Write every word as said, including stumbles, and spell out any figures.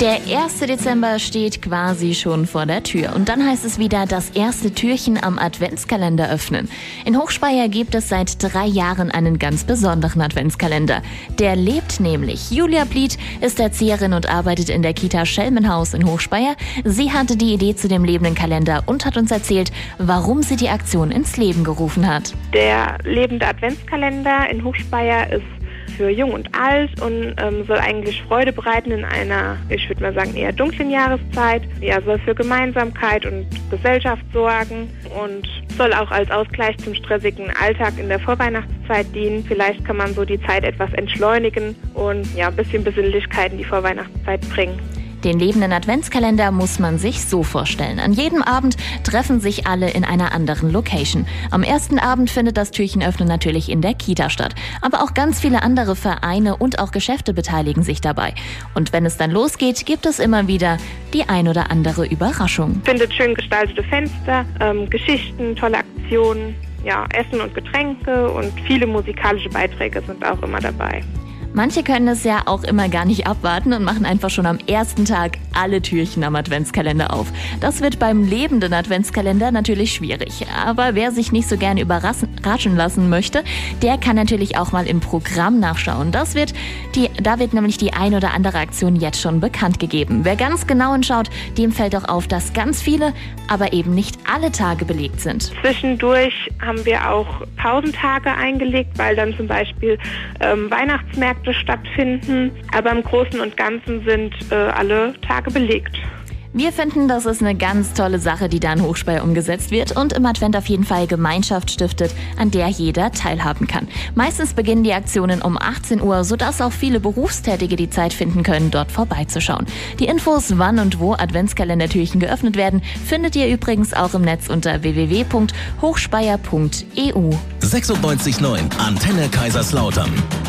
Der erste Dezember steht quasi schon vor der Tür und dann heißt es wieder, das erste Türchen am Adventskalender öffnen. In Hochspeyer gibt es seit drei Jahren einen ganz besonderen Adventskalender. Der lebt nämlich. Julia Blied ist Erzieherin und arbeitet in der Kita Schelmenhaus in Hochspeyer. Sie hatte die Idee zu dem lebenden Kalender und hat uns erzählt, warum sie die Aktion ins Leben gerufen hat. Der lebende Adventskalender in Hochspeyer ist für jung und alt und ähm, soll eigentlich Freude bereiten in einer, ich würde mal sagen, eher dunklen Jahreszeit. Ja, soll für Gemeinsamkeit und Gesellschaft sorgen und soll auch als Ausgleich zum stressigen Alltag in der Vorweihnachtszeit dienen. Vielleicht kann man so die Zeit etwas entschleunigen und ja, ein bisschen Besinnlichkeit in die Vorweihnachtszeit bringen. Den lebenden Adventskalender muss man sich so vorstellen. An jedem Abend treffen sich alle in einer anderen Location. Am ersten Abend findet das Türchenöffnen natürlich in der Kita statt. Aber auch ganz viele andere Vereine und auch Geschäfte beteiligen sich dabei. Und wenn es dann losgeht, gibt es immer wieder die ein oder andere Überraschung. Findet schön gestaltete Fenster, ähm, Geschichten, tolle Aktionen, ja, Essen und Getränke und viele musikalische Beiträge sind auch immer dabei. Manche können es ja auch immer gar nicht abwarten und machen einfach schon am ersten Tag alle Türchen am Adventskalender auf. Das wird beim lebenden Adventskalender natürlich schwierig. Aber wer sich nicht so gerne überraschen lassen möchte, der kann natürlich auch mal im Programm nachschauen. Das wird die, da wird nämlich die ein oder andere Aktion jetzt schon bekannt gegeben. Wer ganz genau hinschaut, dem fällt auch auf, dass ganz viele, aber eben nicht alle Tage belegt sind. Zwischendurch haben wir auch Pausentage eingelegt, weil dann zum Beispiel ähm, Weihnachtsmärkte stattfinden, aber im Großen und Ganzen sind äh, alle Tage belegt. Wir finden, das ist eine ganz tolle Sache, die da in Hochspeyer umgesetzt wird und im Advent auf jeden Fall Gemeinschaft stiftet, an der jeder teilhaben kann. Meistens beginnen die Aktionen um achtzehn Uhr, sodass auch viele Berufstätige die Zeit finden können, dort vorbeizuschauen. Die Infos, wann und wo Adventskalendertürchen geöffnet werden, findet ihr übrigens auch im Netz unter w w w punkt hochspeyer punkt e u. sechsundneunzig Komma neun Antenne Kaiserslautern.